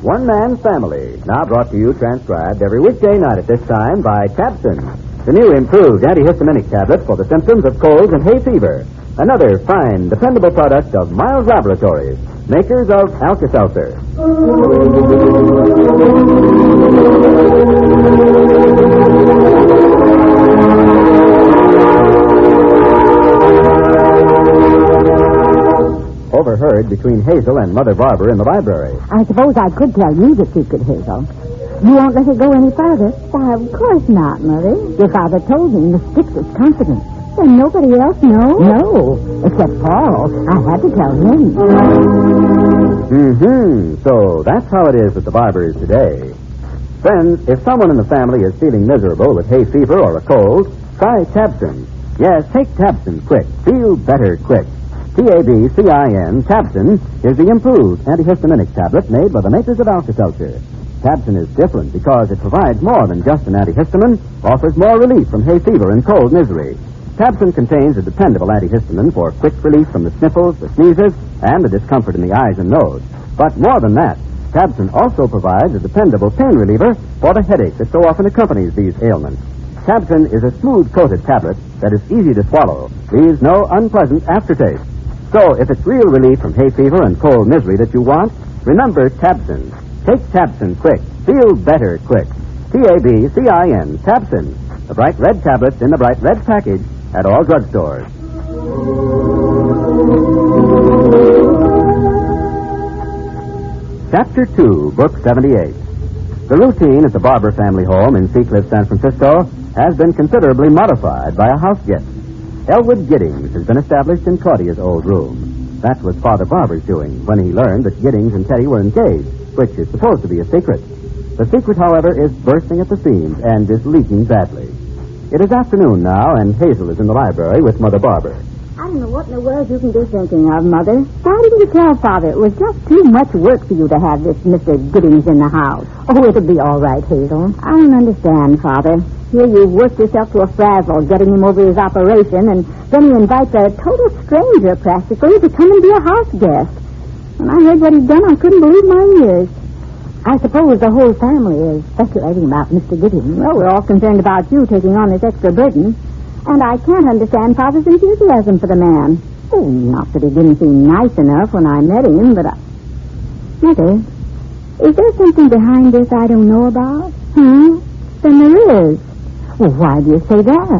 One Man's Family, now brought to you transcribed every weekday night at this time by Tabson, the new improved antihistaminic tablet for the symptoms of colds and hay fever. Another fine, dependable product of Miles Laboratories, makers of Alka-Seltzer. Overheard between Hazel and Mother Barber in the library. I suppose I could tell you the secret, Hazel. You won't let it go any further? Why, of course not, Mother. Your father told me in the strictest confidence. Then nobody else knows? No, except Paul. I had to tell him. So that's how it is with the Barbers today. Friends, if someone in the family is feeling miserable with hay fever or a cold, try Tabson. Yes, take Tabson quick. Feel better quick. Tabcin, Tabson, is the improved antihistaminic tablet made by the makers of Alka-Seltzer. Tabson is different because it provides more than just an antihistamine, offers more relief from hay fever and cold misery. Tabson contains a dependable antihistamine for quick relief from the sniffles, the sneezes, and the discomfort in the eyes and nose. But more than that, Tabson also provides a dependable pain reliever for the headache that so often accompanies these ailments. Tabson is a smooth-coated tablet that is easy to swallow, leaves no unpleasant aftertaste. So, if it's real relief from hay fever and cold misery that you want, remember Tabson. Take Tabson quick. Feel better quick. Tabcin, Tabson. The bright red tablets in the bright red package at all drugstores. Chapter 2, Book 78. The routine at the Barber family home in Seacliff, San Francisco, has been considerably modified by a house guest. Elwood Giddings has been established in Claudia's old room. That was Father Barber's doing when he learned that Giddings and Teddy were engaged, which is supposed to be a secret. The secret, however, is bursting at the seams and is leaking badly. It is afternoon now, and Hazel is in the library with Mother Barber. I don't know what in the world you can be thinking of, Mother. Why didn't you tell Father it was just too much work for you to have this Mr. Giddings in the house? Oh, it'll be all right, Hazel. I don't understand, Father. Here you've worked yourself to a frazzle getting him over his operation, and then he invites a total stranger, practically, to come and be a house guest. When I heard what he'd done, I couldn't believe my ears. I suppose the whole family is speculating about Mr. Giddings. Well, we're all concerned about you taking on this extra burden. And I can't understand Father's enthusiasm for the man. Oh, not that he didn't seem nice enough when I met him, but Mother, is there something behind this I don't know about? Then there is. Well, why do you say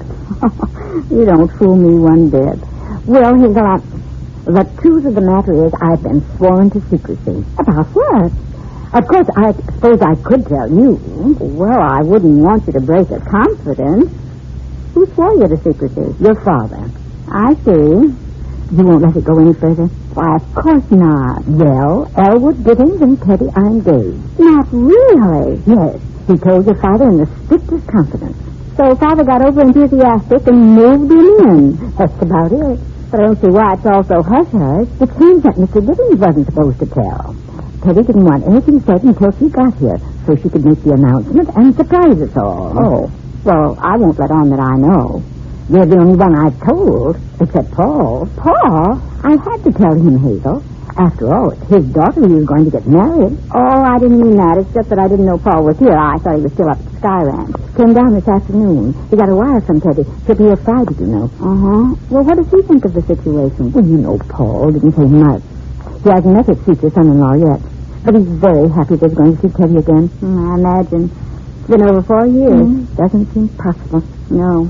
that? You don't fool me one bit. Well, Hazel, the truth of the matter is I've been sworn to secrecy. About what? Of course, I suppose I could tell you. Well, I wouldn't want you to break a confidence. Who swore you to secrecy? Your father. I see. You won't let it go any further? Why, of course not. Well, Elwood Giddings and Teddy are engaged. Not really? Yes. He told your father in the strictest confidence. So Father got over enthusiastic and moved him in. That's about it. But I don't see why it's all so hush-hush. It seems that Mr. Giddings wasn't supposed to tell. Teddy didn't want anything said until she got here, so she could make the announcement and surprise us all. Oh. Well, I won't let on that I know. You're the only one I've told, except Paul. Paul? I had to tell him, Hazel. After all, it's his daughter who was going to get married. Oh, I didn't mean that. It's just that I didn't know Paul was here. I thought he was still up at the Sky Ranch. Came down this afternoon. He got a wire from Teddy. He'll be here Friday, you know. Uh-huh. Well, what does he think of the situation? Well, you know, Paul didn't say much. He hasn't met his future son-in-law yet. But he's very happy that he's going to see Teddy again. I imagine. It's been over 4 years. Doesn't seem possible. No.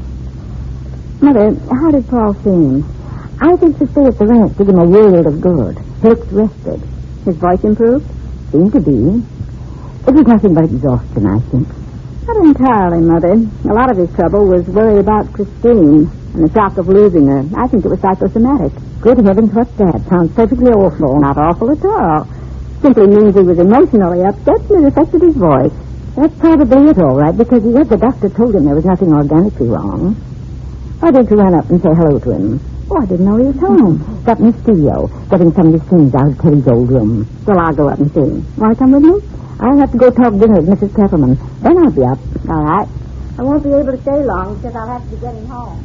Mother, how did Paul seem? I think to stay at the ranch did him a world of good. He looked rested. His voice improved? Seemed to be. It was nothing but exhaustion, I think. Not entirely, Mother. A lot of his trouble was worry about Christine and the shock of losing her. I think it was psychosomatic. Good heavens, what's that? Sounds perfectly awful. Not awful at all. Simply means he was emotionally upset and it affected his voice. That's probably it, all right, because he heard the doctor told him there was nothing organically wrong. Why didn't you run up and say hello to him? Oh, I didn't know he was home. Got in the studio, getting some of his things out of Teddy's old room. Well, I'll go up and see him. Want to come with me? I'll have to go talk dinner with Mrs. Kettleman. Then I'll be up. All right. I won't be able to stay long because I'll have to be getting home.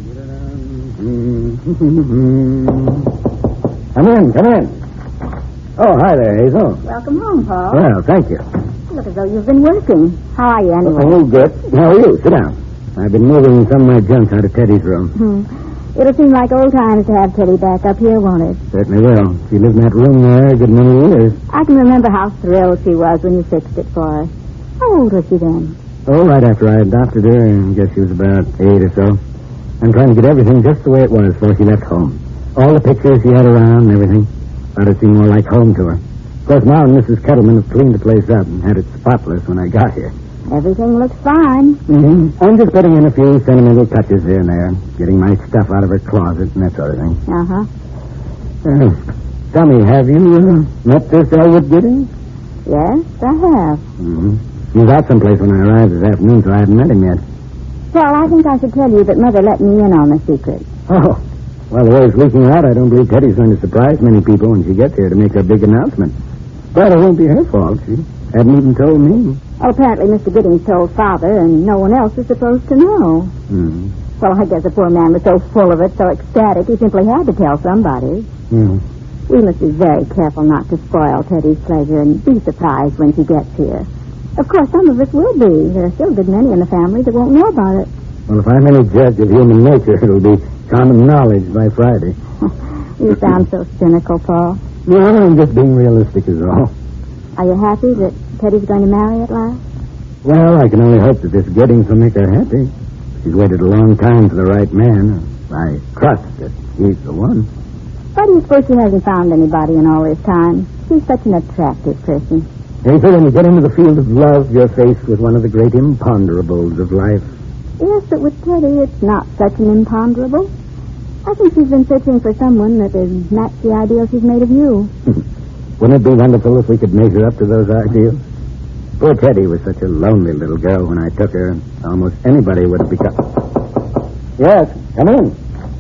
Come in. Oh, hi there, Hazel. Welcome home, Paul. Well, thank you. You look as though you've been working. How are you, anyway? Oh, good. How are you? Sit down. I've been moving some of my junk out of Teddy's room. It'll seem like old times to have Teddy back up here, won't it? Certainly will. She lived in that room there a good many years. I can remember how thrilled she was when you fixed it for her. How old was she then? Oh, right after I adopted her, I guess she was about 8 or so. I'm trying to get everything just the way it was before she left home. All the pictures she had around and everything. Thought it seemed more like home to her. Of course, now Mrs. Kettleman has cleaned the place up and had it spotless when I got here. Everything looks fine. Mm-hmm. I'm just putting in a few sentimental touches here and there, getting my stuff out of her closet and that sort of thing. Uh-huh. Tell me, have you met this Elwood Giddings? Yes, I have. Mm-hmm. He was out someplace when I arrived this afternoon, so I haven't met him yet. Well, I think I should tell you that Mother let me in on the secret. Oh. Well, the way it's leaking out, I don't believe Teddy's going to surprise many people when she gets here to make her big announcement. But it won't be her fault. She hadn't even told me. Well, apparently Mr. Giddings told Father, and no one else is supposed to know. Mm-hmm. Well, I guess the poor man was so full of it, so ecstatic, he simply had to tell somebody. Mm-hmm. We must be very careful not to spoil Teddy's pleasure and be surprised when she gets here. Of course, some of us will be. There are still a good many in the family that won't know about it. Well, if I'm any judge of human nature, it'll be common knowledge by Friday. You sound so cynical, Paul. No, I'm just being realistic is all. Are you happy that Teddy's going to marry at last? Well, I can only hope that this Giddings will make her happy. She's waited a long time for the right man. I trust that he's the one. Why do you suppose she hasn't found anybody in all this time? She's such an attractive person. Hazel, when you get into the field of love, you're faced with one of the great imponderables of life. Yes, but with Teddy, it's not such an imponderable. I think she's been searching for someone that would match the ideal she's made of you. Wouldn't it be wonderful if we could measure up to those ideals? Poor Teddy was such a lonely little girl when I took her, and almost anybody would have become... Yes, come in.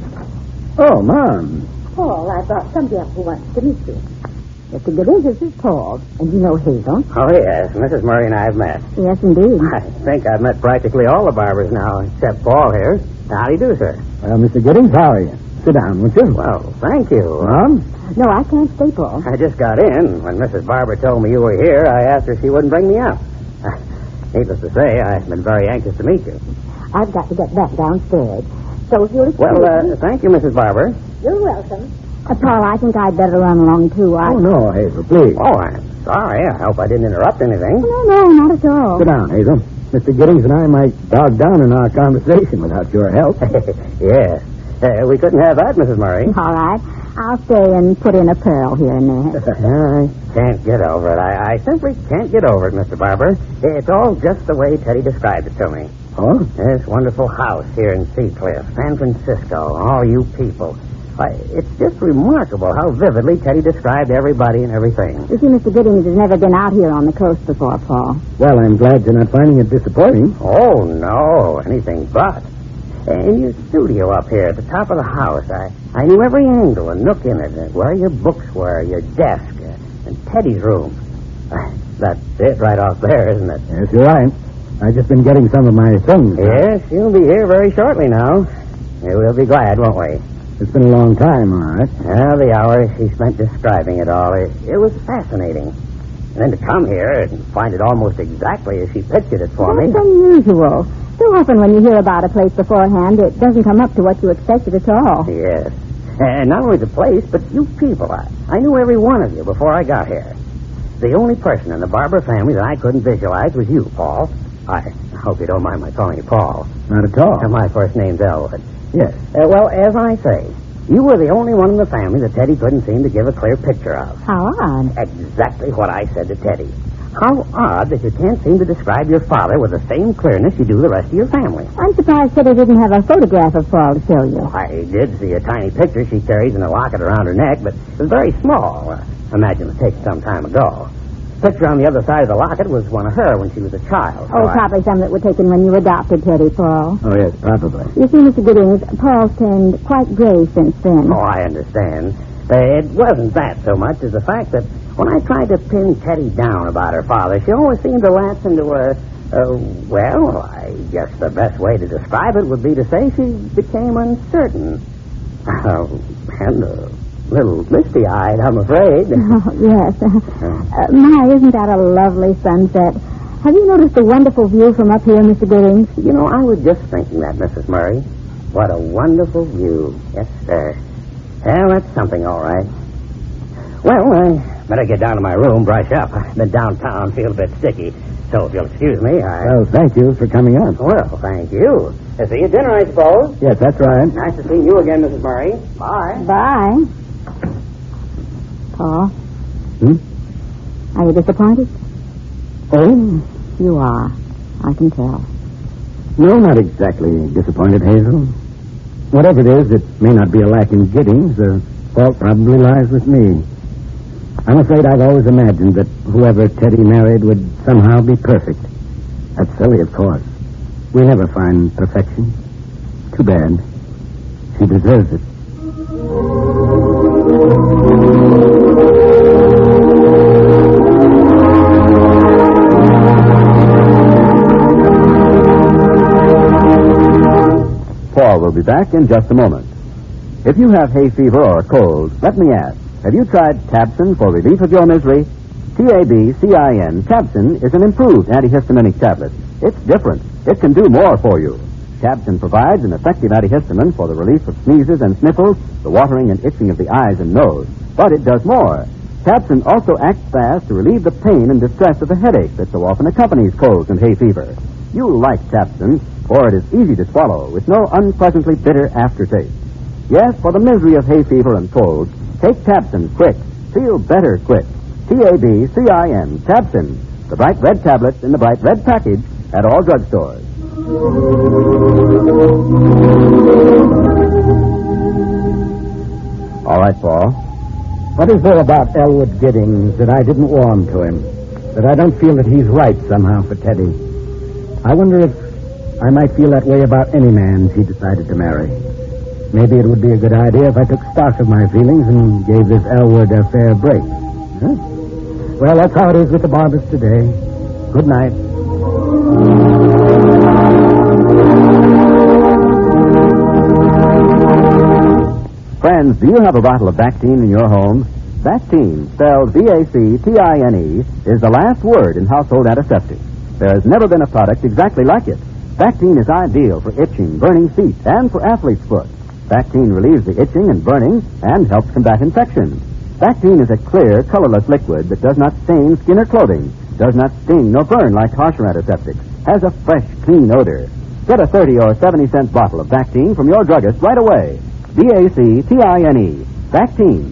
Oh, Mom. Paul, I brought somebody up who wants to meet you. Mr. Giddings, this is Paul. And you know Hazel? Oh, yes. Mrs. Murray and I have met. Yes, indeed. I think I've met practically all the barbers now, except Paul here. How do you do, sir? Well, Mr. Giddings, how are you? Sit down, won't you? Well, thank you. Mom? No, I can't stay, Paul. I just got in. When Mrs. Barber told me you were here, I asked her if she wouldn't bring me up. Needless to say, I've been very anxious to meet you. I've got to get back downstairs. So if you'll excuse me... Thank you, Mrs. Barber. You're welcome. Paul, I think I'd better run along, too. Oh, no, Hazel, please. Oh, I'm sorry. I hope I didn't interrupt anything. No, not at all. Sit down, Hazel. Mr. Giddings and I might dog down in our conversation without your help. Yes. We couldn't have that, Mrs. Murray. All right. I'll stay and put in a pearl here and there. I can't get over it. I simply can't get over it, Mr. Barber. It's all just the way Teddy described it to me. Oh? This wonderful house here in Seacliff, San Francisco, all you people. Why, it's just remarkable how vividly Teddy described everybody and everything. You see, Mr. Giddings has never been out here on the coast before, Paul. Well, I'm glad you're not finding it disappointing. Oh, no, anything but. In your studio up here at the top of the house, I knew every angle and nook in it, where your books were, your desk, and Teddy's room. That's it right off there, isn't it? Yes, you're right. I've just been getting some of my things. Yes, you'll be here very shortly now. We'll be glad, won't we? It's been a long time, all right. The hours she spent describing it all, it was fascinating. And then to come here and find it almost exactly as she pictured it for me. That's unusual. So often when you hear about a place beforehand, it doesn't come up to what you expected at all. Yes. And not only the place, but you people. I knew every one of you before I got here. The only person in the Barber family that I couldn't visualize was you, Paul. I hope you don't mind my calling you Paul. Not at all. My first name's Elwood. Yes. Well, as I say, you were the only one in the family that Teddy couldn't seem to give a clear picture of. How odd. Exactly what I said to Teddy. How odd that you can't seem to describe your father with the same clearness you do the rest of your family. I'm surprised Teddy didn't have a photograph of Paul to show you. I did see a tiny picture she carries in a locket around her neck, but it was very small. Imagine it was taken some time ago. The picture on the other side of the locket was one of her when she was a child. Probably some that were taken when you adopted Teddy, Paul. Oh, yes, probably. You see, Mr. Giddings, Paul's turned quite gray since then. Oh, I understand. It wasn't that so much as the fact that when I tried to pin Teddy down about her father, she always seemed to lapse into well, I guess the best way to describe it would be to say she became uncertain. And little misty-eyed, I'm afraid. Oh, yes. My, isn't that a lovely sunset? Have you noticed the wonderful view from up here, Mr. Giddings? You know, I was just thinking that, Mrs. Murray. What a wonderful view. Yes, sir. Well, that's something, all right. Well, I better get down to my room, brush up. I've been downtown, feel a bit sticky. So if you'll excuse me, Well, thank you for coming up. Well, thank you. See you at dinner, I suppose. Yes, that's right. Nice to see you again, Mrs. Murray. Bye. Bye. Paul? Are you disappointed? Oh? You are. I can tell. No, not exactly disappointed, Hazel. Whatever it is, it may not be a lack in Giddings. The fault probably lies with me. I'm afraid I've always imagined that whoever Teddy married would somehow be perfect. That's silly, of course. We never find perfection. Too bad. She deserves it. Paul will be back in just a moment. If you have hay fever or a cold, let me ask, have you tried Tabsin for relief of your misery? Tabcin. Tabsin is an improved antihistaminic tablet. It's different. It can do more for you. Tabsin provides an effective antihistamine for the relief of sneezes and sniffles, the watering and itching of the eyes and nose. But it does more. Tabsin also acts fast to relieve the pain and distress of the headache that so often accompanies colds and hay fever. You'll like Tabsin, for it is easy to swallow with no unpleasantly bitter aftertaste. Yes, for the misery of hay fever and colds, take Tabsin quick. Feel better quick. Tabcin. Tabsin. The bright red tablets in the bright red package at all drugstores. All right, Paul. What is there about Elwood Giddings that I didn't warm to him? That I don't feel that he's right somehow for Teddy? I wonder if I might feel that way about any man she decided to marry. Maybe it would be a good idea if I took stock of my feelings and gave this Elwood a fair break. Huh? Well, that's how it is with the Barbers today. Good night. Friends, do you have a bottle of Bactine in your home? Bactine, spelled Bactine, is the last word in household antiseptic. There has never been a product exactly like it. Bactine is ideal for itching, burning feet, and for athlete's foot. Bactine relieves the itching and burning and helps combat infection. Bactine is a clear, colorless liquid that does not stain skin or clothing, does not sting nor burn like harsher antiseptics, has a fresh, clean odor. Get a 30 or 70-cent bottle of Bactine from your druggist right away. Bactine. Bactine.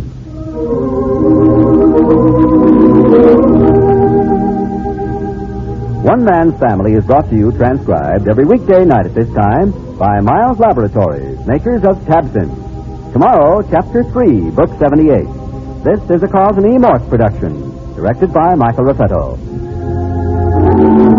One Man's Family is brought to you transcribed every weekday night at this time by Miles Laboratories, makers of Tabsin. Tomorrow, Chapter 3, Book 78. This is a Carlton E. Morse production, directed by Michael Raffetto.